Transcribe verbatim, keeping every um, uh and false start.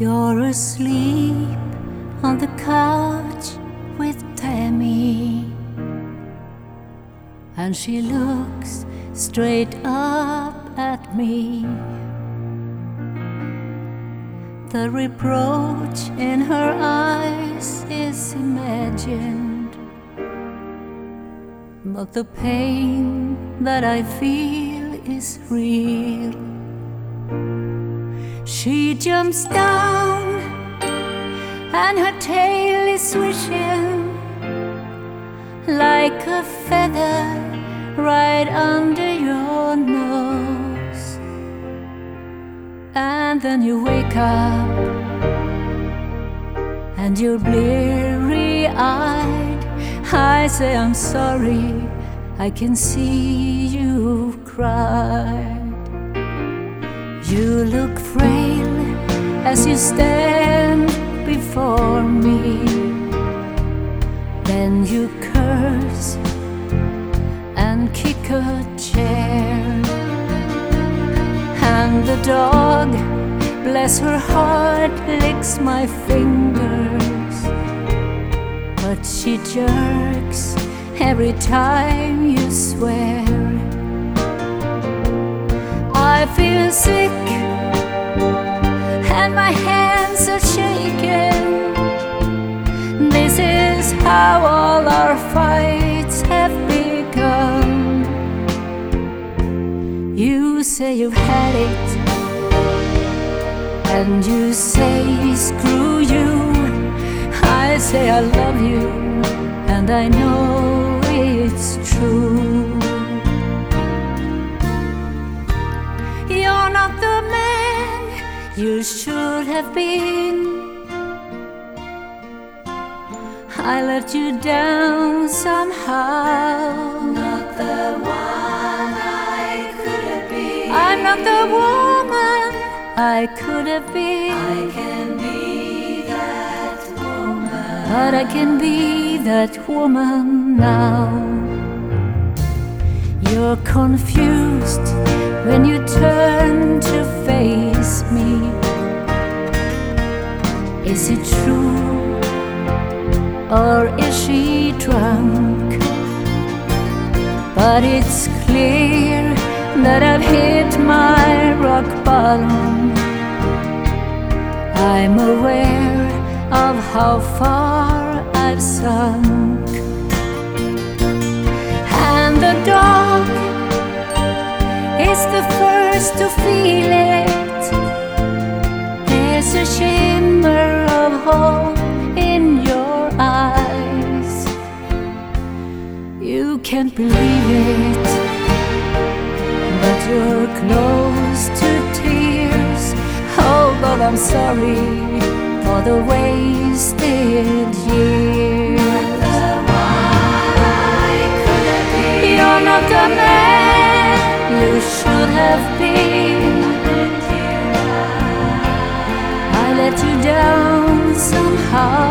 You're asleep on the couch with Tammy, and she looks straight up at me. The reproach in her eyes is imagined, but the pain that I feel is real. She jumps down and her tail is swishing like a feather right under your nose. And then you wake up and you're bleary-eyed. I say I'm sorry, I can see you've cried. You look frail as you stand before me. Then you curse and kick a chair, and the dog, bless her heart, licks my fingers, but she jerks every time you swear. I feel sick and my hands are shaking. This is how all our fights have begun. You say you've had it, and you say screw you. I say I love you, and I know it's true. You're not the man you should have been. I let you down somehow. Not the one I could have been. I'm not the woman I could have been. I can be that woman, but I can be that woman now. You're confused when you turn to face me. Is it true, or is she drunk? But it's clear that I've hit my rock bottom. I'm aware of how far I've sunk, and the dog is the first to feel it. There's a shimmer of hope in your eyes. You can't believe it, but you're close to tears. Oh, but I'm sorry for the wasted years. the one I could have been. You're not the man you should have been. I let you down somehow.